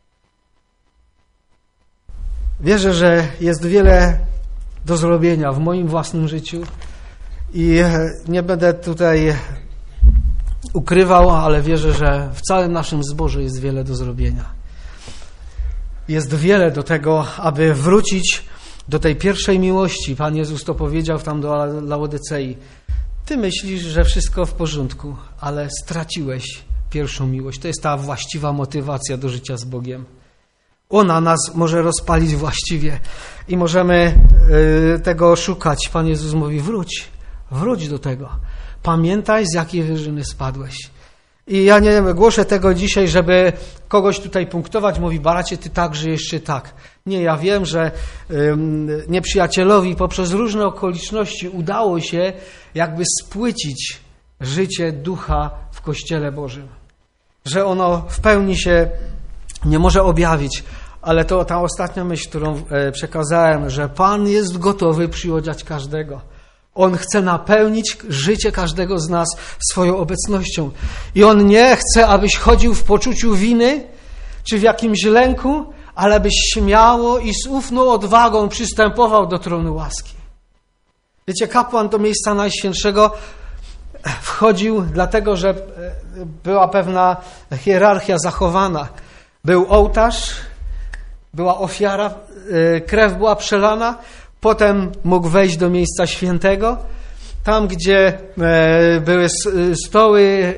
Wierzę, że jest wiele do zrobienia w moim własnym życiu i nie będę tutaj ukrywał, ale wierzę, że w całym naszym zborze jest wiele do zrobienia. Jest wiele do tego, aby wrócić do tej pierwszej miłości. Pan Jezus to powiedział tam do Laodycei. Ty myślisz, że wszystko w porządku, ale straciłeś pierwszą miłość. To jest ta właściwa motywacja do życia z Bogiem. Ona nas może rozpalić właściwie i możemy y, tego szukać. Pan Jezus mówi, wróć, wróć do tego. Pamiętaj, z jakiej wyżyny spadłeś. I ja nie głoszę tego dzisiaj, żeby kogoś tutaj punktować. Mówi, baracie, ty tak żyjesz, czy tak. Nie, ja wiem, że y, nieprzyjacielowi poprzez różne okoliczności udało się jakby spłycić życie ducha w Kościele Bożym. Że ono w pełni się nie może objawić, ale to ta ostatnia myśl, którą przekazałem, że Pan jest gotowy przyodziać każdego. On chce napełnić życie każdego z nas swoją obecnością. I On nie chce, abyś chodził w poczuciu winy, czy w jakimś lęku, ale abyś śmiało i z ufną odwagą przystępował do tronu łaski. Wiecie, kapłan do miejsca Najświętszego wchodził dlatego, że była pewna hierarchia zachowana. Był ołtarz, była ofiara, krew była przelana, potem mógł wejść do miejsca świętego, tam gdzie były stoły,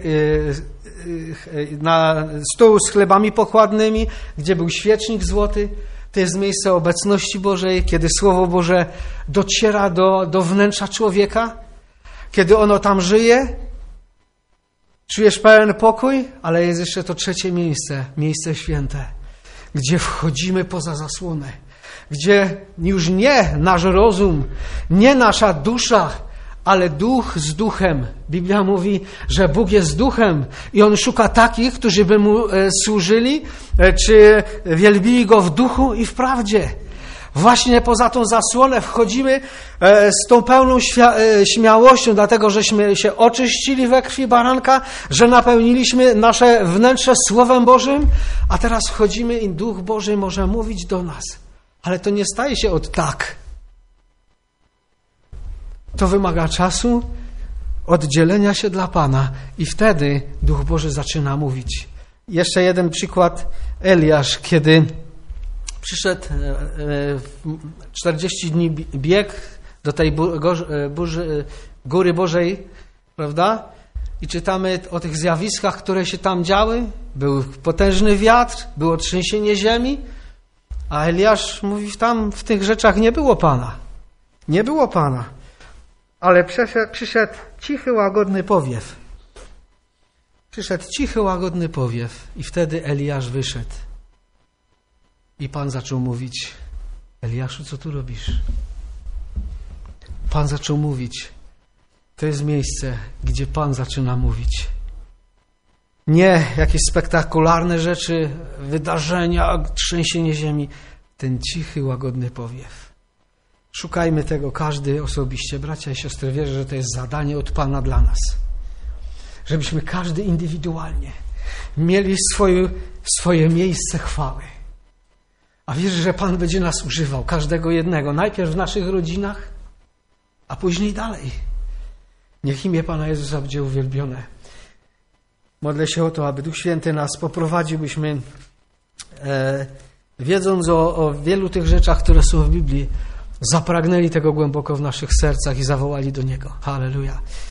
na stół z chlebami pokładnymi, gdzie był świecznik złoty. To jest miejsce obecności Bożej, kiedy Słowo Boże dociera do, do wnętrza człowieka, kiedy ono tam żyje. Czujesz pełen pokój, ale jest jeszcze to trzecie miejsce, miejsce święte, gdzie wchodzimy poza zasłonę, gdzie już nie nasz rozum, nie nasza dusza, ale duch z duchem. Biblia mówi, że Bóg jest duchem i On szuka takich, którzy by Mu służyli, czy wielbili Go w duchu i w prawdzie. Właśnie poza tą zasłonę wchodzimy z tą pełną śmiałością, dlatego żeśmy się oczyścili we krwi baranka, że napełniliśmy nasze wnętrze Słowem Bożym, a teraz wchodzimy i Duch Boży może mówić do nas. Ale to nie staje się od tak. To wymaga czasu, oddzielenia się dla Pana i wtedy Duch Boży zaczyna mówić. Jeszcze jeden przykład. Eliasz, kiedy przyszedł czterdzieści dni bieg do tej burzy, góry Bożej, prawda? I czytamy o tych zjawiskach, które się tam działy. Był potężny wiatr, było trzęsienie ziemi, a Eliasz mówi, tam w tych rzeczach nie było Pana. Nie było Pana. Ale przyszedł, przyszedł cichy, łagodny powiew. Przyszedł cichy, łagodny powiew i wtedy Eliasz wyszedł. I Pan zaczął mówić, Eliaszu, co tu robisz? Pan zaczął mówić. To jest miejsce, gdzie Pan zaczyna mówić. Nie jakieś spektakularne rzeczy, wydarzenia, trzęsienie ziemi. Ten cichy, łagodny powiew. Szukajmy tego każdy osobiście. Bracia i siostry, wierzę, że to jest zadanie od Pana dla nas. Żebyśmy każdy indywidualnie mieli swoje, swoje miejsce chwały. A wierzę, że Pan będzie nas używał, każdego jednego. Najpierw w naszych rodzinach, a później dalej. Niech imię Pana Jezusa będzie uwielbione. Modlę się o to, aby Duch Święty nas poprowadził, byśmy e, wiedząc o, o wielu tych rzeczach, które są w Biblii, zapragnęli tego głęboko w naszych sercach i zawołali do Niego. Halleluja.